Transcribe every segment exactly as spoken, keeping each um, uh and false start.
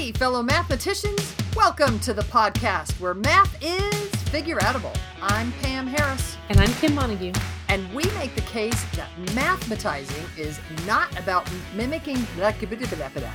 Hey, fellow mathematicians, welcome to the podcast where math is figure-outable. I'm Pam Harris. And I'm Kim Montague. And we make the case that mathematizing is not about mimicking... Goodness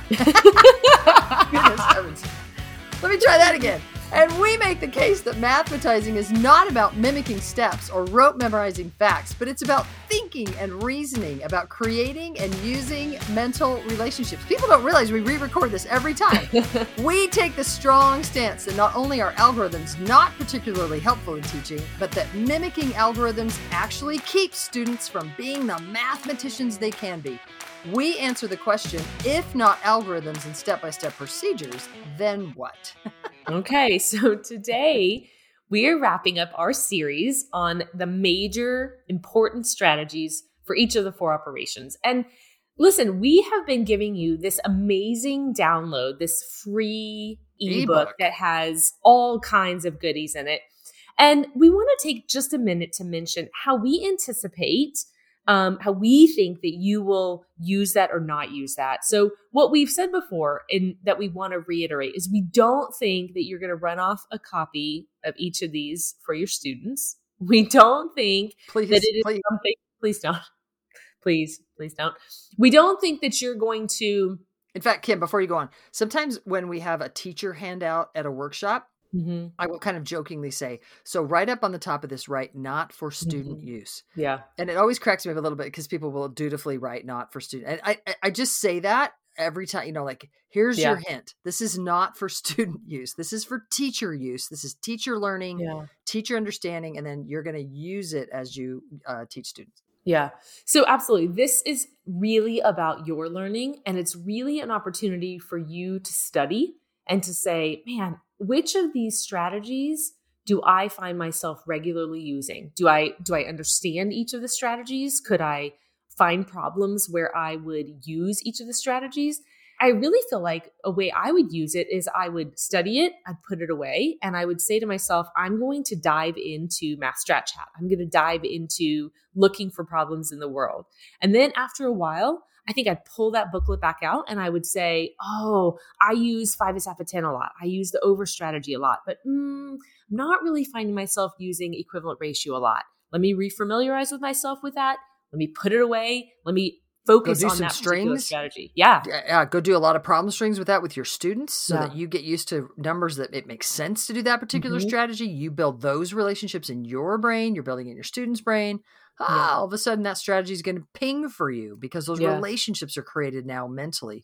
heavens. Let me try that again. And we make the case that mathematizing is not about mimicking steps or rote memorizing facts, but it's about thinking and reasoning, about creating and using mental relationships. People don't realize we re-record this every time. We take the strong stance that not only are algorithms not particularly helpful in teaching, but that mimicking algorithms actually keeps students from being the mathematicians they can be. We answer the question, if not algorithms and step-by-step procedures, then what? Okay, so today we are wrapping up our series on the major important strategies for each of the four operations. And listen, we have been giving you this amazing download, this free ebook, ebook that has all kinds of goodies in it. And we want to take just a minute to mention how we anticipate Um, how we think that you will use that or not use that. So what we've said before and that we want to reiterate is we don't think that you're going to run off a copy of each of these for your students. We don't think please, that it is please. something, please don't, please, please don't. We don't think that you're going to. In fact, Kim, before you go on, sometimes when we have a teacher handout at a workshop, Mm-hmm. I will kind of jokingly say, so right up on the top of this, write not for student mm-hmm. use. Yeah. And it always cracks me up a little bit because people will dutifully write not for student. And I, I, I just say that every time, you know, like, here's yeah. your hint. This is not for student use. This is for teacher use. This is teacher learning, yeah. teacher understanding, and then you're going to use it as you uh, teach students. Yeah. So absolutely. This is really about your learning, and it's really an opportunity for you to study and to say, man, which of these strategies do I find myself regularly using? Do I do I understand each of the strategies? Could I find problems where I would use each of the strategies? I really feel like a way I would use it is I would study it, I'd put it away, and I would say to myself, I'm going to dive into Math Strat Chat. I'm going to dive into looking for problems in the world. And then after a while, I think I'd pull that booklet back out and I would say, oh, I use five S F A ten a lot. I use the over strategy a lot, but mm, I'm not really finding myself using equivalent ratio a lot. Let me refamiliarize with myself with that. Let me put it away. Let me focus on that particular strategy. Yeah. Yeah. Go do a lot of problem strings with that with your students so yeah. that you get used to numbers that it makes sense to do that particular mm-hmm. strategy. You build those relationships in your brain. You're building it in your students' brain. Ah, yeah. All of a sudden that strategy is going to ping for you because those yeah. relationships are created now mentally.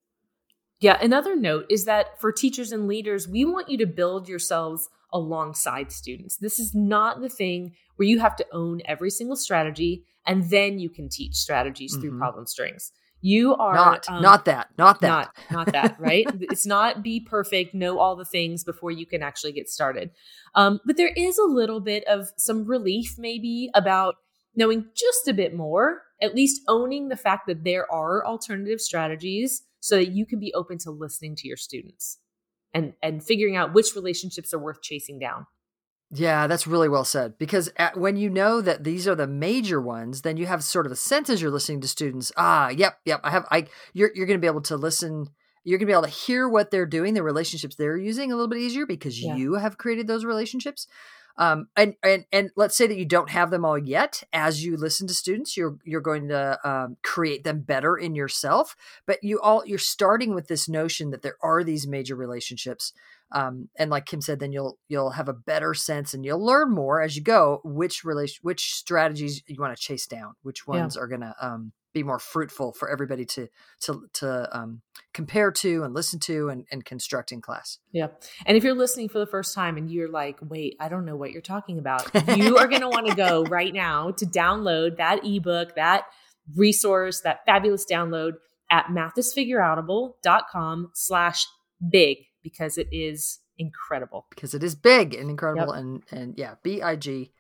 Yeah. Another note is that for teachers and leaders, we want you to build yourselves alongside students. This is not the thing where you have to own every single strategy and then you can teach strategies mm-hmm. through problem strings. You are not, um, not that, not that, not, not that, right? It's not be perfect, know all the things before you can actually get started. Um, but there is a little bit of some relief maybe about knowing just a bit more, at least owning the fact that there are alternative strategies so that you can be open to listening to your students and, and figuring out which relationships are worth chasing down. Yeah, that's really well said. Because at, when you know that these are the major ones, then you have sort of a sense as you're listening to students. Ah, yep, yep. I have. I you're you're going to be able to listen. You're going to be able to hear what they're doing, the relationships they're using, a little bit easier because yeah. you have created those relationships. Um, and, and, and let's say that you don't have them all yet. As you listen to students, you're, you're going to, um, create them better in yourself, but you all, you're starting with this notion that there are these major relationships. Um, and like Kim said, then you'll, you'll have a better sense and you'll learn more as you go, which relation, which strategies you want to chase down, which ones yeah. are going to, um, be more fruitful for everybody to, to, to, um, compare to and listen to and, and construct in class. Yeah. And if you're listening for the first time and you're like, wait, I don't know what you're talking about. You are going to want to go right now to download that ebook, that resource, that fabulous download at mathisfigureoutable.com slash big because it is incredible. Because it is big and incredible. Yep. And, and yeah, B I G.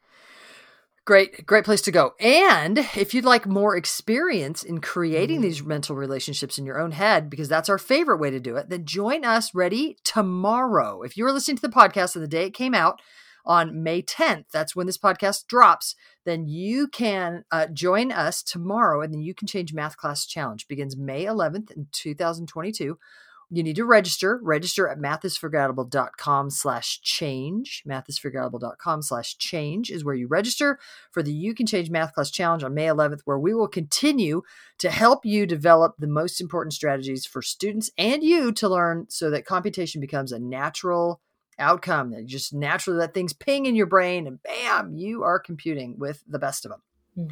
Great, great place to go. And if you'd like more experience in creating mm. these mental relationships in your own head, because that's our favorite way to do it, then join us ready tomorrow. If you were listening to the podcast on the day it came out on May tenth, that's when this podcast drops, then you can uh, join us tomorrow and then you can change Math Class Challenge. Begins May eleventh in two thousand twenty-two. you need to register. Register at mathisforgettable.com slash change. mathisforgettable.com slash change is where you register for the You Can Change Math Class Challenge on May eleventh, where we will continue to help you develop the most important strategies for students and you to learn so that computation becomes a natural outcome. That just naturally let things ping in your brain and bam, you are computing with the best of them.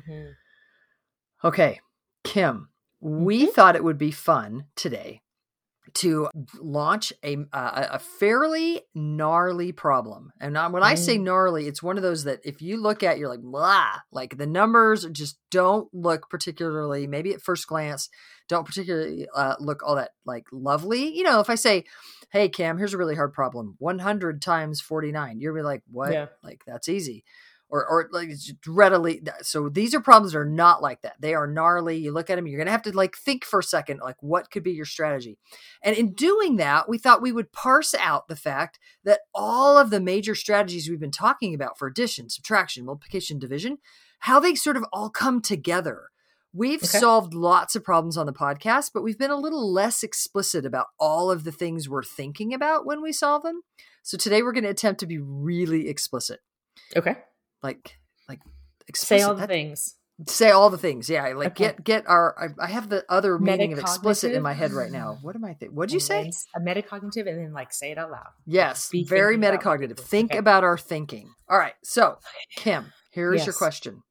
Mm-hmm. Okay, Kim, we mm-hmm. thought it would be fun today to launch a uh, a fairly gnarly problem. And when mm. I say gnarly, it's one of those that if you look at, you're like, blah, like the numbers just don't look particularly, maybe at first glance, don't particularly uh, look all that like lovely. You know, if I say, hey, Cam, here's a really hard problem. one hundred times forty-nine. You're like, what? Yeah. Like, that's easy. Or, or like readily. So these are problems that are not like that. They are gnarly. You look at them, you're going to have to like think for a second, like what could be your strategy? And in doing that, we thought we would parse out the fact that all of the major strategies we've been talking about for addition, subtraction, multiplication, division, how they sort of all come together. We've okay. solved lots of problems on the podcast, but we've been a little less explicit about all of the things we're thinking about when we solve them. So today we're going to attempt to be really explicit. Okay. Like, like explicit. Say all the that, things. Say all the things. Yeah. Like okay. get, get our, I, I have the other meaning of explicit in my head right now. What am I thinking? What'd you say? A metacognitive and then like say it out loud. Yes. Be very metacognitive. About Think okay. about our thinking. All right. So Kim, here is yes. your question.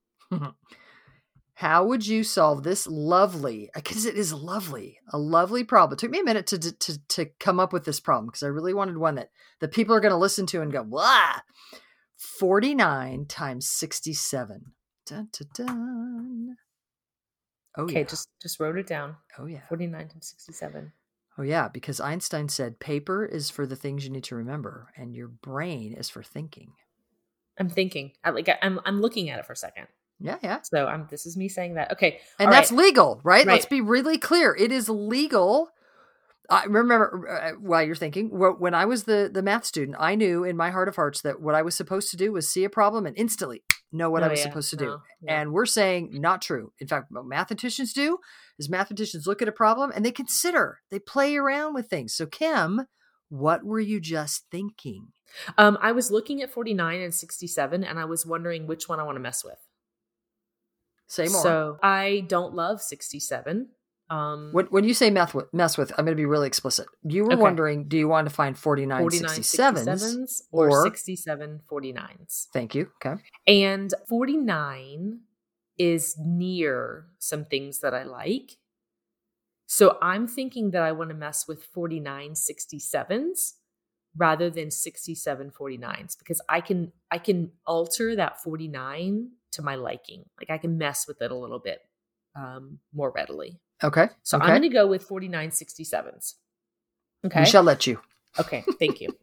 How would you solve this lovely, because it is lovely, a lovely problem. It took me a minute to, to, to come up with this problem because I really wanted one that the people are going to listen to and go, blah. forty-nine times sixty-seven. Dun, dun, dun. Oh, okay, yeah. just just wrote it down. Oh, yeah. forty-nine times sixty-seven. Oh, yeah, because Einstein said paper is for the things you need to remember and your brain is for thinking. I'm thinking. I, like I'm I'm looking at it for a second. Yeah, yeah. So I'm, this is me saying that. Okay. And that's right. legal, right? right? Let's be really clear. It is legal. I remember uh, while you're thinking, when I was the, the math student, I knew in my heart of hearts that what I was supposed to do was see a problem and instantly know what oh, I was yeah. supposed to do. Oh, yeah. And we're saying not true. In fact, what mathematicians do is mathematicians look at a problem and they consider, they play around with things. So Kim, what were you just thinking? Um, I was looking at forty-nine and sixty-seven and I was wondering which one I want to mess with. Say more. So I don't love sixty-seven. Um, when, when you say mess with, mess with, I'm going to be really explicit. You were okay. wondering, do you want to find forty-nine, sixty-sevens or, or sixty-seven forty-nines? Thank you. Okay. And forty-nine is near some things that I like. So I'm thinking that I want to mess with forty-nine sixty-sevens rather than sixty-seven forty-nines because I can I can alter that forty-nine to my liking. Like I can mess with it a little bit um, more readily. Okay. So okay. I'm going to go with forty-nine sixty-sevens. Okay. We shall let you. Okay. Thank you.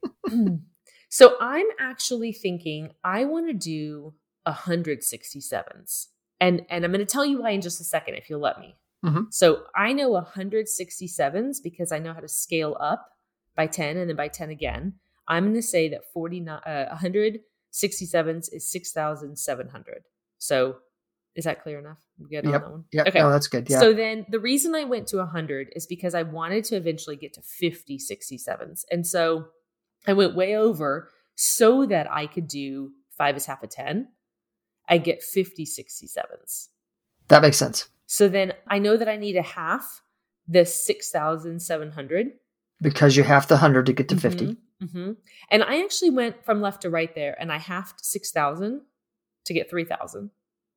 So I'm actually thinking I want to do one hundred sixty-sevens. And, and I'm going to tell you why in just a second, if you'll let me. Mm-hmm. So I know one hundred sixty-sevens because I know how to scale up by ten and then by ten again. I'm going to say that forty-nine, uh, one hundred sixty-sevens is six thousand seven hundred. So is that clear enough? We good yep. on that one? Yep. Okay. No, that's good. Yeah. So then the reason I went to one hundred is because I wanted to eventually get to fifty sixty-sevens. And so I went way over so that I could do five is half of ten. I get fifty sixty-sevens. That makes sense. So then I know that I need a half the six thousand seven hundred. Because you have the one hundred to get to mm-hmm, fifty. Mm-hmm. And I actually went from left to right there and I halved six thousand to get three thousand.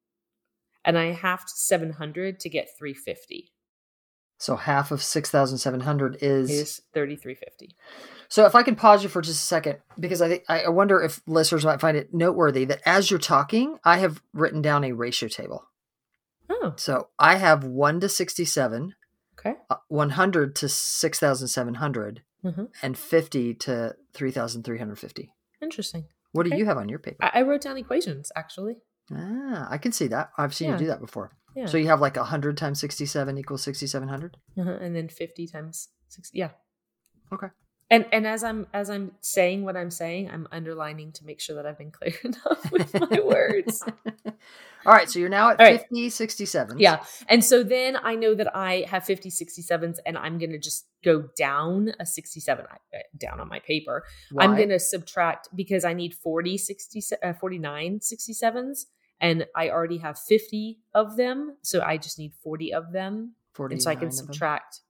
And I halved seven hundred to get three hundred fifty. So half of six thousand seven hundred is? Is thirty-three fifty. So if I can pause you for just a second, because I think I wonder if listeners might find it noteworthy that as you're talking, I have written down a ratio table. Oh. So I have one to sixty-seven, okay, uh, one hundred to six thousand seven hundred, mm-hmm. and fifty to three thousand three hundred fifty. Interesting. What okay. do you have on your paper? I, I wrote down equations, actually. Ah, I can see that. I've seen yeah. you do that before. Yeah. So you have like one hundred times sixty-seven equals sixty-seven hundred? Uh-huh. And then fifty times sixty. Yeah. Okay. And and as I'm as I'm saying what I'm saying, I'm underlining to make sure that I've been clear enough with my words. All right, so you're now at All right. fifty sixty-sevens. Yeah. And so then I know that I have fifty sixty-sevens, and I'm going to just go down a sixty-seven down on my paper. Why? I'm going to subtract because I need forty, sixty, uh, forty-nine sixty-sevens, and I already have fifty of them. So I just need forty of them. And so I can subtract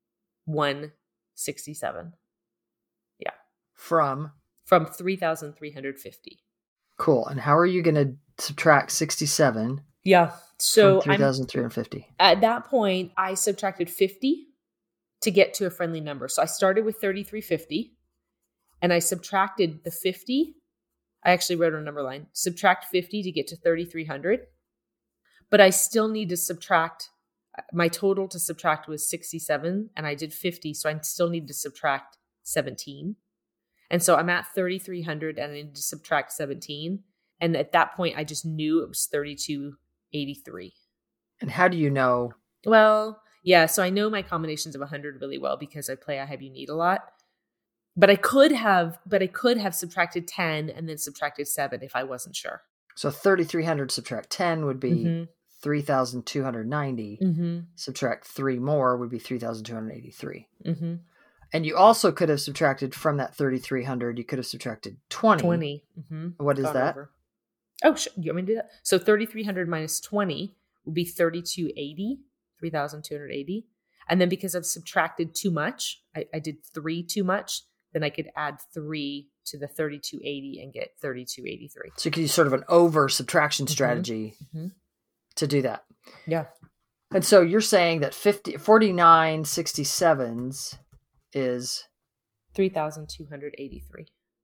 one sixty-seven. Yeah. From? From three thousand three hundred fifty. Cool. And how are you going to subtract sixty-seven? Yeah. So three thousand three hundred fifty. At that point, I subtracted fifty to get to a friendly number. So I started with thirty-three fifty and I subtracted the fifty. I actually wrote a number line, subtract fifty to get to thirty-three hundred. But I still need to subtract, my total to subtract was sixty-seven and I did fifty. So I still need to subtract seventeen. And so I'm at thirty-three hundred and I need to subtract seventeen. And at that point, I just knew it was thirty-two eighty-three. And how do you know? Well, yeah. So I know my combinations of one hundred really well because I play I Have You Need a lot. But I could have, but I could have subtracted ten and then subtracted seven if I wasn't sure. So thirty-three hundred subtract ten would be Mm-hmm. three thousand two hundred ninety. Mm-hmm. Subtract three more would be three thousand two hundred eighty-three. Mm-hmm. And you also could have subtracted from that thirty-three hundred, you could have subtracted twenty. twenty. Mm-hmm. What is Gone that? over. Oh, sure. You want me to do that? So thirty-three hundred minus twenty will be thirty-two eighty, three thousand two hundred eighty. And then because I've subtracted too much, I, I did three too much, then I could add three to the thirty-two eighty and get thirty-two eighty-three. So you could use sort of an over subtraction strategy Mm-hmm. to do that. Yeah. And so you're saying that fifty, forty-nine sixty-sevens is three thousand two hundred eighty-three.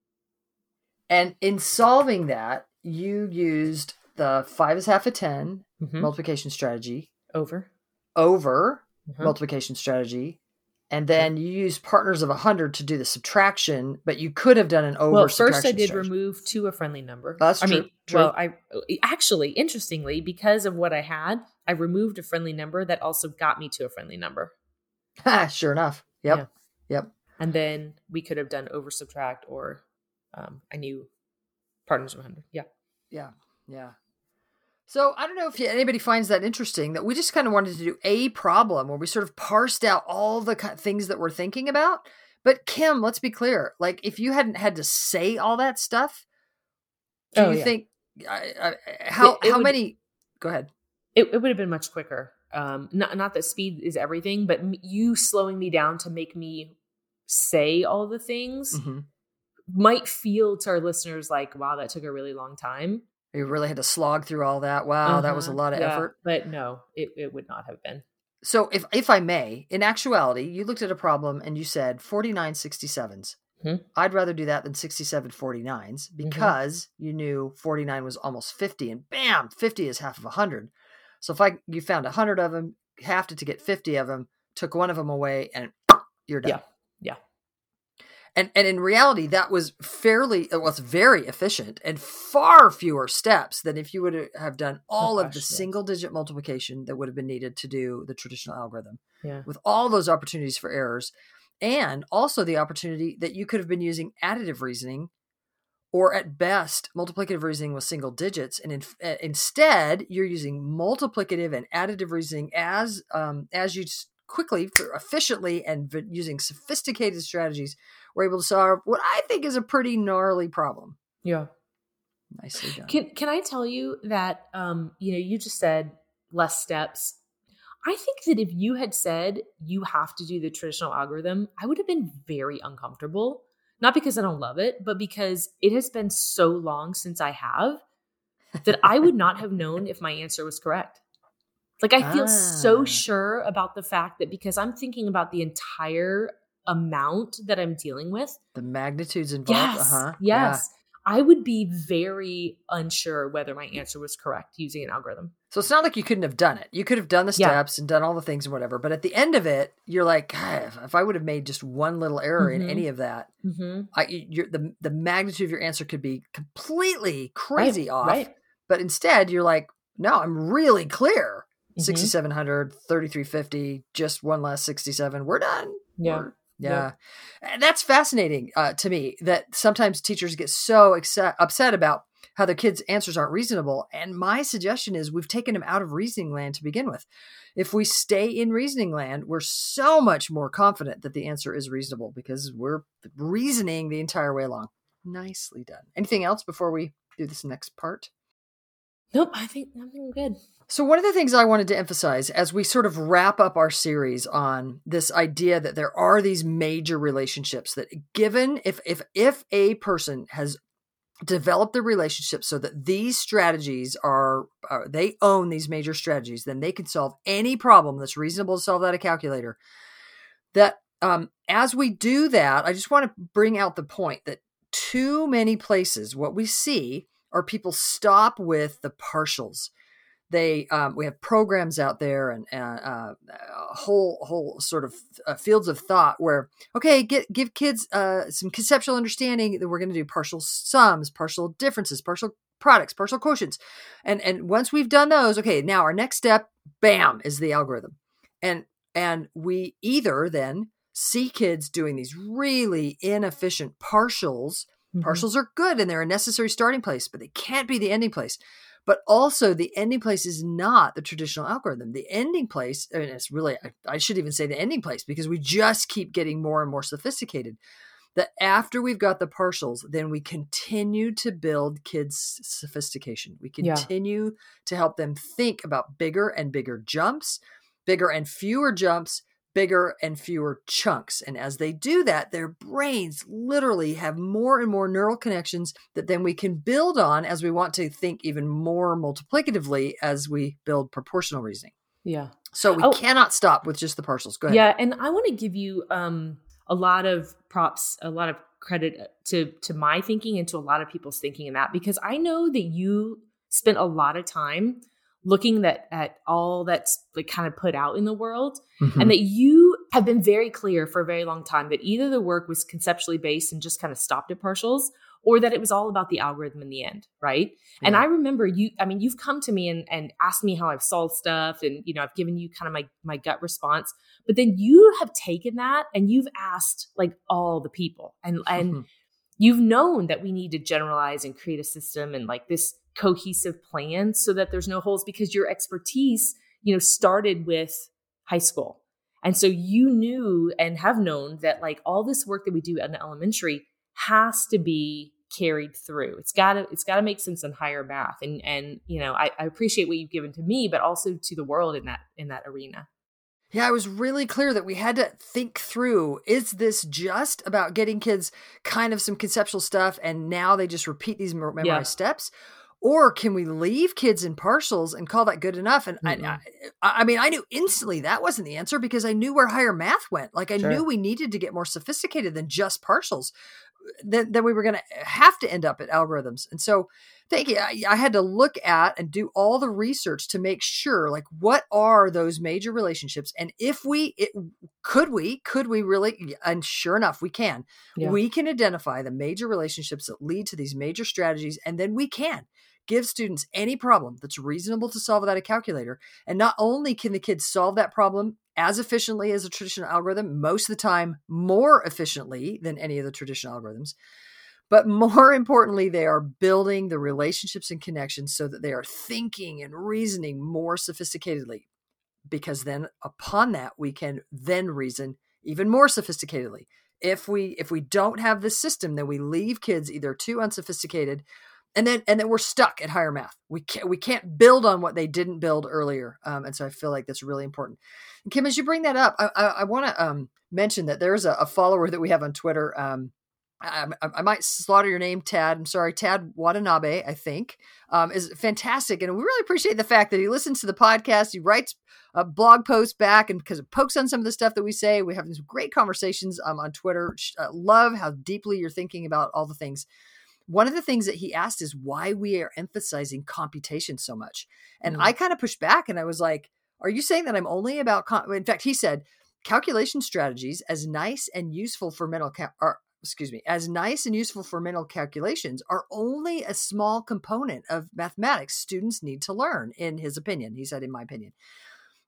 And in solving that, you used the five is half a ten Mm-hmm. multiplication strategy Over. over Mm-hmm. multiplication strategy. And then you used partners of one hundred to do the subtraction, but you could have done an over Well, subtraction first I did strategy. remove to a friendly number. That's I true, mean, true. well, I actually, interestingly, because of what I had, I removed a friendly number that also got me to a friendly number. Ha, sure enough. Yep. Yeah. Yep. And then we could have done over subtract or um, I knew partners of one hundred. Yeah. Yeah. Yeah. So I don't know if anybody finds that interesting that we just kind of wanted to do a problem where we sort of parsed out all the things that we're thinking about. But Kim, let's be clear. Like if you hadn't had to say all that stuff, do Oh, you yeah. think I, I, how, It- it how would- many, go ahead. It, it would have been much quicker. Um, not, not that speed is everything, but m- you slowing me down to make me say all the things Mm-hmm. might feel to our listeners like, wow, that took a really long time. You really had to slog through all that. Wow. That was a Uh-huh. lot of Yeah. effort. But no, it, it would not have been. So if, if I may, in actuality, you looked at a problem and you said forty-nine sixty-sevens. Mhm. I'd rather do that than sixty-seven forty-nines because you knew forty-nine was almost fifty and bam, fifty is half of one hundred. So if I you found one hundred of them, halved it to get fifty of them, took one of them away and you're done. Yeah. Yeah. And and in reality, that was fairly, it was very efficient and far fewer steps than if you would have done all Oh, of gosh, the yes. single digit multiplication that would have been needed to do the traditional algorithm. Yeah. With all those opportunities for errors, and also the opportunity that you could have been using additive reasoning, or at best multiplicative reasoning with single digits, and in, uh, instead you're using multiplicative and additive reasoning as um, as you s- quickly, efficiently, and v- using sophisticated strategies, we're able to solve what I think is a pretty gnarly problem. Yeah. Nicely done. Can Can I tell you that um, you know, you just said less steps. I think that if you had said you have to do the traditional algorithm, I would have been very uncomfortable. Not because I don't love it, but because it has been so long since I have that I would not have known if my answer was correct. Like I feel Ah. so sure about the fact that because I'm thinking about the entire amount that I'm dealing with. The magnitudes involved. Yes. Uh-huh. Yes. I would be very unsure whether my answer was correct using an algorithm. So it's not like you couldn't have done it. You could have done the Yeah. steps and done all the things and whatever. But at the end of it, you're like, God, if- if I would have made just one little error Mhm. in any of that, Mm-hmm. I, you're, the the magnitude of your answer could be completely crazy Right, off. right. But instead, you're like, no, I'm really clear. Mhm. sixty-seven hundred, thirty-three fifty, just one less sixty-seven. We're done. Yeah. We're- Yeah. Yep. That's fascinating uh, to me, that sometimes teachers get so ex- upset about how their kids' answers aren't reasonable. And my suggestion is we've taken them out of reasoning land to begin with. If we stay in reasoning land, we're so much more confident that the answer is reasonable because we're reasoning the entire way along. Nicely done. Anything else before we do this next part? Nope, I think I'm good. So one of the things I wanted to emphasize as we sort of wrap up our series on this idea that there are these major relationships that given if if if a person has developed the relationship so that these strategies are, are they own these major strategies, then they can solve any problem that's reasonable to solve out of calculator. That um, as we do that, I just want to bring out the point that too many places, what we see are people stop with the partials. They, um, we have programs out there and uh, uh, whole whole sort of uh, fields of thought where, okay, get give kids uh, some conceptual understanding that we're going to do partial sums, partial differences, partial products, partial quotients, and and once we've done those, okay, now our next step, bam, is the algorithm, and and we either then see kids doing these really inefficient partials. Mm-hmm. Partials are good and they're a necessary starting place, but they can't be the ending place. But also the ending place is not the traditional algorithm. The ending place, I mean, it's really, I, I should even say the ending place because we just keep getting more and more sophisticated. That after we've got the partials, then we continue to build kids' sophistication. We continue yeah. to help them think about bigger and bigger jumps, bigger and fewer jumps, bigger and fewer chunks. And as they do that, their brains literally have more and more neural connections that then we can build on as we want to think even more multiplicatively as we build proportional reasoning. Yeah. So we oh, cannot stop with just the partials. Go ahead. Yeah. And I want to give you um, a lot of props, a lot of credit to, to my thinking and to a lot of people's thinking in that, because I know that you spent a lot of time looking that at all that's like kind of put out in the world, mm-hmm. and that you have been very clear for a very long time that either the work was conceptually based and just kind of stopped at partials, or that it was all about the algorithm in the end, right? Yeah. And I remember you, I mean, you've come to me and, and asked me how I've solved stuff, and you know, I've given you kind of my my gut response, but then you have taken that and you've asked like all the people, and and mm-hmm. you've known that we need to generalize and create a system and like this cohesive plan so that there's no holes, because your expertise, you know, started with high school. And so you knew and have known that like all this work that we do in elementary has to be carried through. It's gotta, it's gotta make sense in higher math. And, and, you know, I, I appreciate what you've given to me, but also to the world in that, in that arena. Yeah, it was really clear that we had to think through, is this just about getting kids kind of some conceptual stuff and now they just repeat these memorized yeah. steps? Or can we leave kids in partials and call that good enough? And mm-hmm. I, I, I mean, I knew instantly that wasn't the answer because I knew where higher math went. Like I sure. knew we needed to get more sophisticated than just partials. Then, then we were going to have to end up at algorithms. And so thank you. I, I had to look at and do all the research to make sure, like, what are those major relationships? And if we, it, could we, could we really, and sure enough, we can, yeah. we can identify the major relationships that lead to these major strategies. And then we can give students any problem that's reasonable to solve without a calculator. And not only can the kids solve that problem as efficiently as a traditional algorithm, most of the time more efficiently than any of the traditional algorithms, but more importantly, they are building the relationships and connections so that they are thinking and reasoning more sophisticatedly, because then upon that, we can then reason even more sophisticatedly. If we, if we don't have this system, then we leave kids either too unsophisticated And then, and then we're stuck at higher math. We can't, we can't build on what they didn't build earlier. Um, and so I feel like that's really important. And Kim, as you bring that up, I, I, I want to um, mention that there's a, a follower that we have on Twitter. Um, I, I, I might slaughter your name, Tad. I'm sorry, Tad Watanabe, I think, um, is fantastic. And we really appreciate the fact that he listens to the podcast. He writes a blog post back, and because it pokes on some of the stuff that we say, we have some great conversations um, on Twitter. Uh, love how deeply you're thinking about all the things. One of the things that he asked is why we are emphasizing computation so much. And mm. I kind of pushed back and I was like, are you saying that I'm only about, com-? In fact, he said, calculation strategies as nice and useful for mental, ca- or, excuse me, as nice and useful for mental calculations are only a small component of mathematics students need to learn, in his opinion. He said, in my opinion.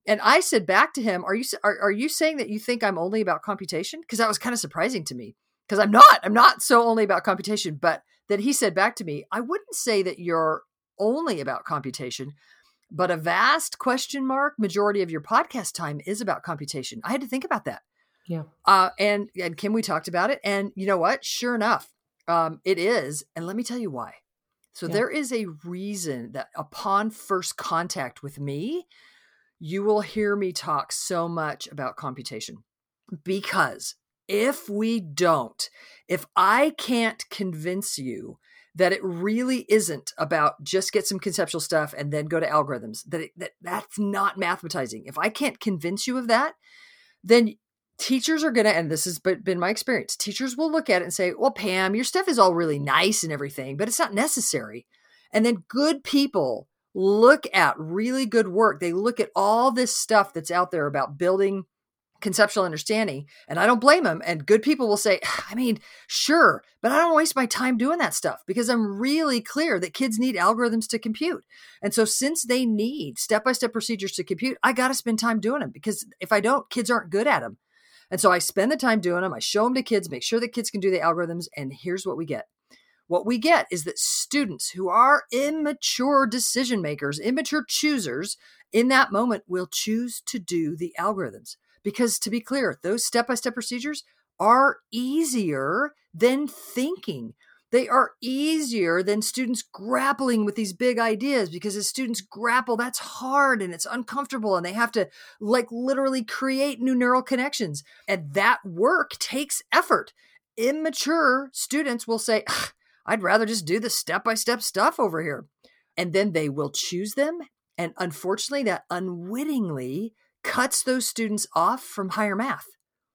And I said back to him, are you, are, are you saying that you think I'm only about computation? Because that was kind of surprising to me, because I'm not, I'm not so only about computation. But then he said back to me, I wouldn't say that you're only about computation, but a vast question mark majority of your podcast time is about computation. I had to think about that. Yeah. Uh, and, and Kim, we talked about it. And you know what? Sure enough, um, it is. And let me tell you why. So yeah. There is a reason that upon first contact with me, you will hear me talk so much about computation, because if we don't, if I can't convince you that it really isn't about just get some conceptual stuff and then go to algorithms, that, it, that that's not mathematizing. If I can't convince you of that, then teachers are going to, and this has been my experience, teachers will look at it and say, well, Pam, your stuff is all really nice and everything, but it's not necessary. And then good people look at really good work. They look at all this stuff that's out there about building conceptual understanding, and I don't blame them. And good people will say, I mean, sure, but I don't waste my time doing that stuff, because I'm really clear that kids need algorithms to compute. And so since they need step-by-step procedures to compute, I got to spend time doing them, because if I don't, kids aren't good at them. And so I spend the time doing them. I show them to kids, make sure that kids can do the algorithms. And here's what we get. What we get is that students who are immature decision makers, immature choosers, in that moment will choose to do the algorithms. Because to be clear, those step-by-step procedures are easier than thinking. They are easier than students grappling with these big ideas, because as students grapple, that's hard and it's uncomfortable, and they have to like literally create new neural connections. And that work takes effort. Immature students will say, I'd rather just do the step-by-step stuff over here. And then they will choose them. And unfortunately, that unwittingly cuts those students off from higher math.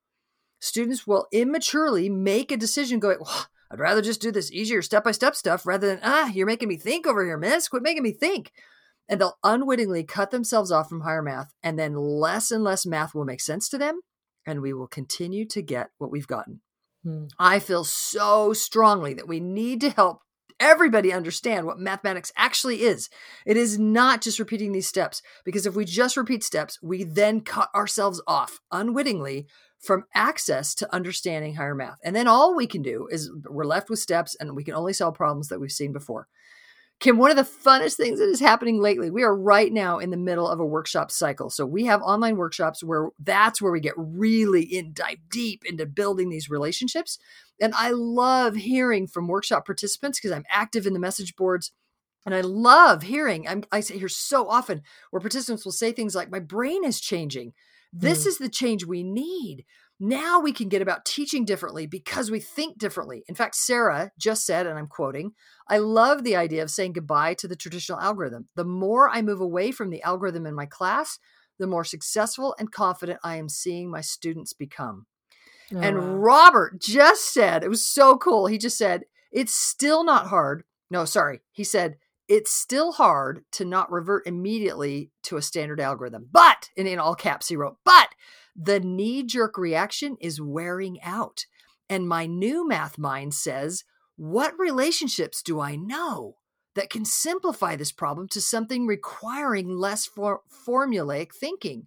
Students will immaturely make a decision going, well, I'd rather just do this easier step-by-step stuff rather than, ah, you're making me think over here, miss. Quit making me think. And they'll unwittingly cut themselves off from higher math. And then less and less math will make sense to them. And we will continue to get what we've gotten. Hmm. I feel so strongly that we need to help everybody understand what mathematics actually is. It is not just repeating these steps, because if we just repeat steps, we then cut ourselves off unwittingly from access to understanding higher math. And then all we can do is we're left with steps, and we can only solve problems that we've seen before. Kim, one of the funnest things that is happening lately, we are right now in the middle of a workshop cycle. So we have online workshops where that's where we get really in, dive deep into building these relationships. And I love hearing from workshop participants, because I'm active in the message boards. And I love hearing, I'm, I hear so often where participants will say things like, my brain is changing. This mm. is the change we need. Now we can get about teaching differently because we think differently. In fact, Sarah just said, and I'm quoting, I love the idea of saying goodbye to the traditional algorithm. The more I move away from the algorithm in my class, the more successful and confident I am seeing my students become. Oh, and wow. Robert just said, it was so cool. He just said, it's still not hard. No, sorry. He said, it's still hard to not revert immediately to a standard algorithm. But, and in all caps, he wrote, but the knee-jerk reaction is wearing out. And my new math mind says, what relationships do I know that can simplify this problem to something requiring less for- formulaic thinking?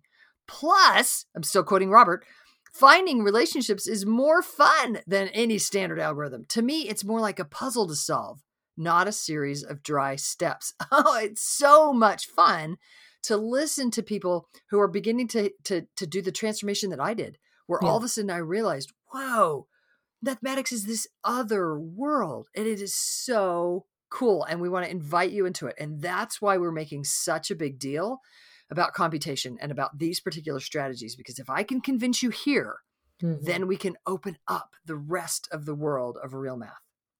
Plus, I'm still quoting Robert, finding relationships is more fun than any standard algorithm. To me, it's more like a puzzle to solve, not a series of dry steps. Oh, it's so much fun to listen to people who are beginning to, to, to do the transformation that I did, where yeah. all of a sudden I realized, whoa, mathematics is this other world, and it is so cool. And we want to invite you into it. And that's why we're making such a big deal about computation and about these particular strategies, because if I can convince you here, mm-hmm. then we can open up the rest of the world of real math.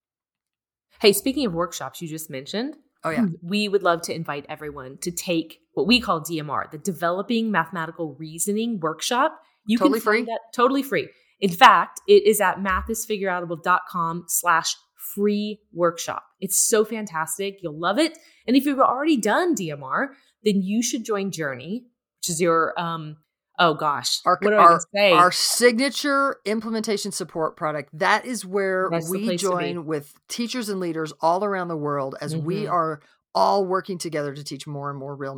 Hey, speaking of workshops you just mentioned, oh yeah, we would love to invite everyone to take what we call D M R, the Developing Mathematical Reasoning Workshop. You totally can find free. that totally free. In fact, it is at mathisfigureoutable.com slash free workshop. It's so fantastic. You'll love it. And if you've already done D M R, then you should join Journey, which is your, um, oh gosh, our, what do our, I say? Our signature implementation support product. That is where That's we join with teachers and leaders all around the world as mm-hmm. we are all working together to teach more and more real math.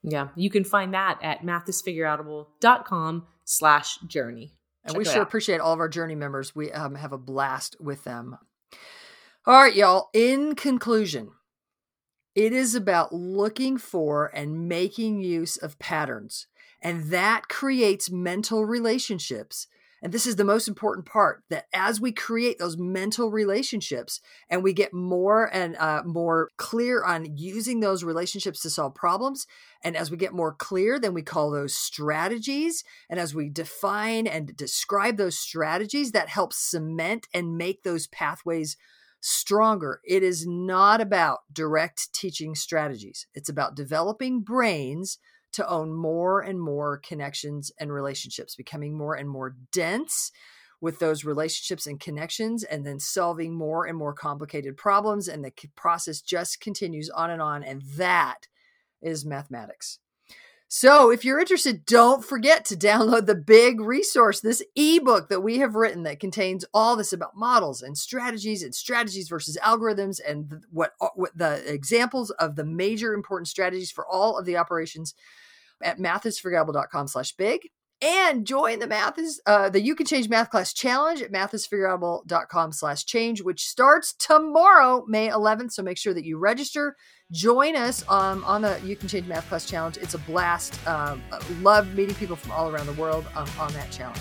Yeah. You can find that at mathisfigureoutable.com slash journey. And Check we it sure out. appreciate all of our Journey members. We um, have a blast with them. All right, y'all. In conclusion, it is about looking for and making use of patterns. And that creates mental relationships. And this is the most important part, that as we create those mental relationships and we get more and uh, more clear on using those relationships to solve problems, and as we get more clear, then we call those strategies. And as we define and describe those strategies, that helps cement and make those pathways stronger. It is not about direct teaching strategies. It's about developing brains to own more and more connections and relationships, becoming more and more dense with those relationships and connections, and then solving more and more complicated problems. And the process just continues on and on. And that is mathematics. So if you're interested, don't forget to download the big resource, this ebook that we have written that contains all this about models and strategies and strategies versus algorithms, and what, what the examples of the major important strategies for all of the operations at mathisfigureoutable.com slash big. And join the math is uh, the You Can Change Math Class Challenge at mathisfigureoutable.com slash change, which starts tomorrow, May eleventh. So make sure that you register. Join us um, on the You Can Change Math Class Challenge. It's a blast. Um, love meeting people from all around the world um, on that challenge.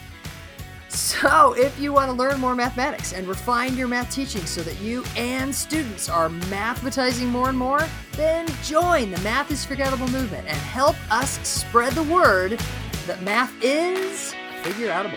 So if you want to learn more mathematics and refine your math teaching so that you and students are mathematizing more and more, then join the Math is Figureoutable movement and help us spread the word that math is figureoutable.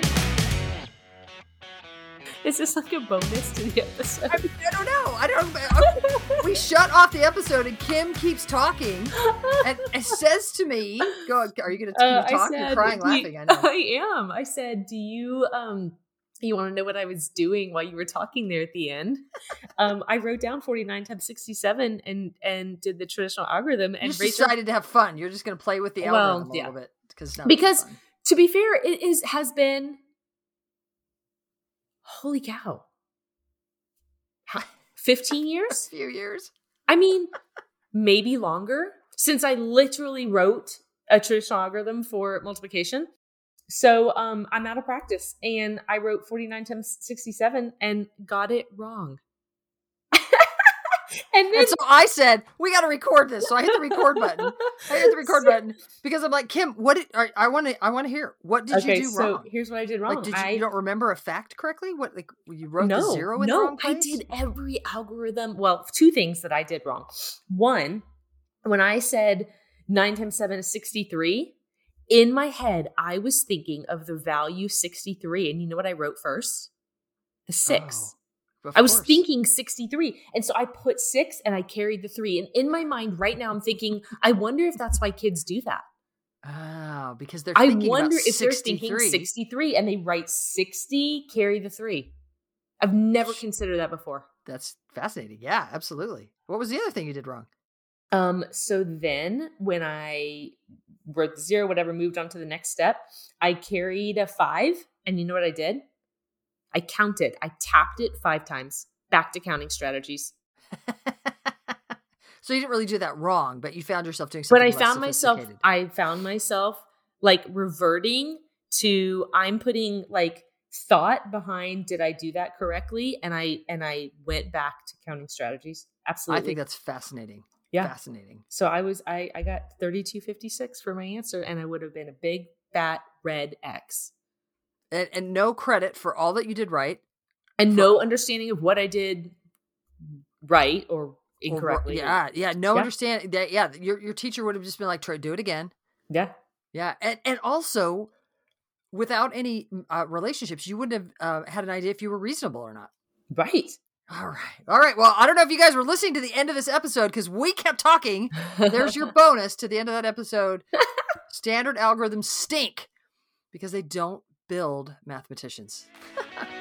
Is this like a bonus to the episode? I, I don't know. I don't. I, we shut off the episode and Kim keeps talking and, and says to me, "Go. Are you going to Uh, talk? said, You're crying, you, laughing. I know. I am. I said, "Do you um, you want to know what I was doing while you were talking there at the end?" um, I wrote down forty-nine times sixty-seven and and did the traditional algorithm. And You just Rachel, decided to have fun. You're just going to play with the Well, algorithm a yeah. little bit because because to be fair, it is has been. Holy cow. fifteen years? A few years. I mean, maybe longer since I literally wrote a traditional algorithm for multiplication. So um, I'm out of practice and I wrote forty-nine times sixty-seven and got it wrong. and then And so I said, we got to record this. So I hit the record button. I hit the record button because I'm like, Kim, what did I, I want to, I want to hear, what did okay, you do so wrong? here's what I did wrong. Like, did you, I, you don't remember a fact correctly? What, like you wrote no, the zero in no, the wrong I place? did every algorithm. Well, two things that I did wrong. One, when I said nine times seven is sixty-three, in my head, I was thinking of the value sixty-three. And you know what I wrote first? The six. Oh, I was course. thinking sixty-three. And so I put six and I carried the three. And in my mind right now, I'm thinking, I wonder if that's why kids do that. Oh, because they're I thinking wonder about if they're thinking sixty-three. sixty-three and they write sixty, carry the three. I've never considered that before. That's fascinating. Yeah, absolutely. What was the other thing you did wrong? Um, so then when I wrote the zero, whatever, moved on to the next step, I carried a five. And you know what I did? I counted. I tapped it five times. Back to counting strategies. So you didn't really do that wrong, but you found yourself doing something But I less found myself, sophisticated. I found myself like reverting to, I'm putting like thought behind, did I do that correctly? And I, and I went back to counting strategies. Absolutely. I think that's fascinating. Yeah. Fascinating. So I was, I, I got thirty-two fifty-six for my answer and I would have been a big fat red X. And, and no credit for all that you did right. And no understanding of what I did right or incorrectly. Or, yeah, yeah, no Yeah. understanding. That, yeah, your your teacher would have just been like, "Try do it again." Yeah. Yeah, and and also, without any uh, relationships, you wouldn't have uh, had an idea if you were reasonable or not. Right. All right, all right. Well, I don't know if you guys were listening to the end of this episode because we kept talking. There's your bonus to the end of that episode. Standard algorithms stink because they don't build mathematicians.